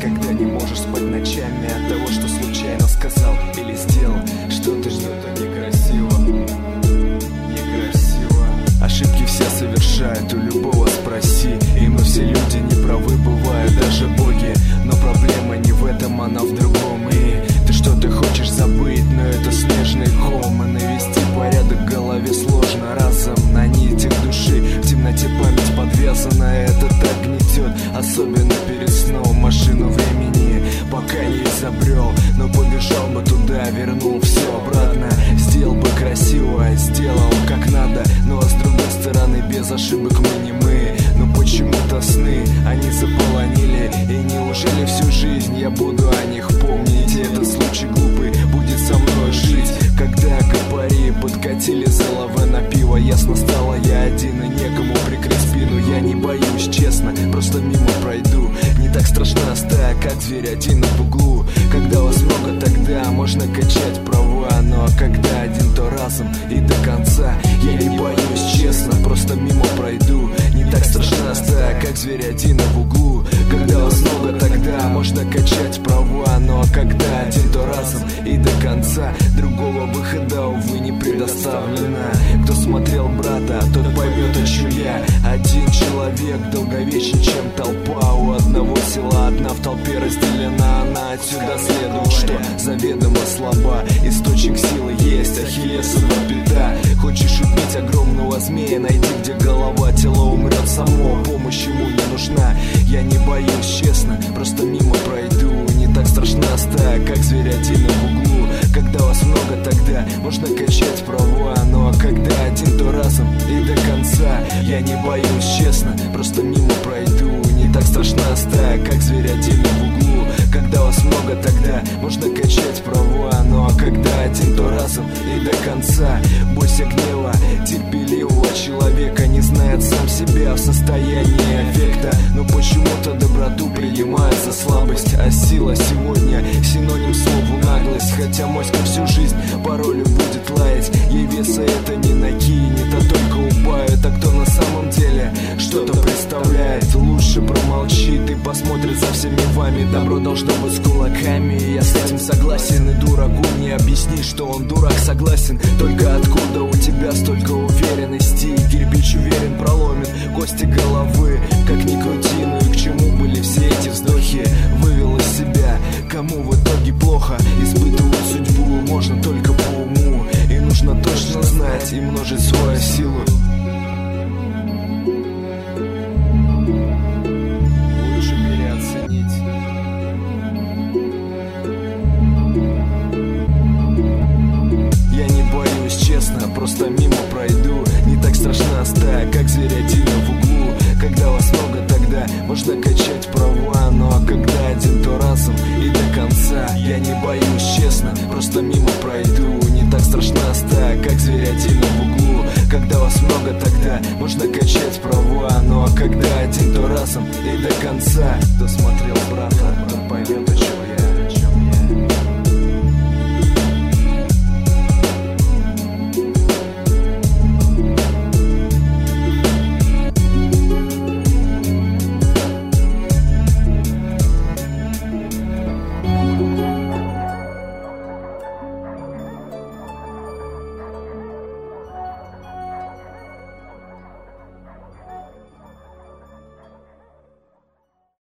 когда не можешь спать ночами от того, что случайно сказал или сделал. Что-то некрасиво, некрасиво. Ошибки все совершают, у любого спроси. И мы все люди не правы, бывают даже боги. Но проблема не в этом, она в другом. И ты что-то хочешь забыть, но это снежный ком. И навести порядок в голове сложно разом. На нитях души в темноте память подвязана. Это так гнетет, особенно перед сном. Машину времени пока не изобрел, но побежал бы туда, вернул все обратно. Сделал бы красиво, сделал как надо. Но с другой стороны, без ошибок мы не мы. Но почему-то сны они заполонили. И неужели всю жизнь я буду о них помнить? И этот случай глупый будет со мной жить. Когда копари подкатили заловы на пиво, ясно стало, я один и некому прикрыть спину. Я не боюсь, честно, просто мимо пройду. Не так страшна стая, как зверь один в углу. Когда вас много, тогда можно качать права. Но когда один, то разом и до конца. Я не боюсь, честно, просто мимо пройду. Не так страшна стая, как зверь один в углу. Когда вас много, тогда можно качать права. Но когда один, то разом и до конца. Другого выхода, увы, не предоставлено. Кто смотрел брата, тот поймет, о чем я. Один человек долговечен, чем толпа. У одного села одна в толпе разделена. Она отсюда следует, что заведомо слаба. Источник силы есть, ахиллесова пята. Хочешь убить огромного змея, найди, где голова. Тело умрет само, помощь ему не нужна. Я не боюсь, честно, просто мимо пройду. Не так страшна стая, как зверь один в углу. Когда вас много, тогда можно качать права. Но когда один, то разом и до конца. Я не боюсь, честно, просто мимо пройду. Не так страшна стая, как зверь один в углу. Когда вас много, тогда можно качать права. Но когда один, то разом и до конца. Бойся гнева терпеливого человека. Не знает сам себя в состоянии аффекта. Но почему-то доброту принимает за слабость. А сила сегодня синоним слову наглость. Хотя моська всю жизнь пароли будет лаять. Ей веса это не накинет, а только убавит. А кто на самом деле что-то представляет, лучше промолчи, ты посмотрит за всеми вами. Добро должно быть с кулаками, я с этим согласен. И дураку не объясни, что он дурак, согласен. Только откуда у тебя столько уверенности? Кирпич уверен проломит кости головы. Как ни крути, ну и к чему были все эти вздохи? Вывел из себя, кому в итоге плохо. Испытывать судьбу можно только по уму. И нужно точно знать и множить свою силу. Лучше переоценить. Я не боюсь, честно, просто мимо пройду. Не так страшна стая, как зверь один в углу. Когда вас много, тогда можно качать права. Ну а когда один, то разом и до конца. Я не боюсь, честно, просто мимо пройду. Не так страшна стая, как зверь один в углу. Когда вас много, тогда можно качать права. Ну а когда один, то разом и до конца. Кто смотрел брата?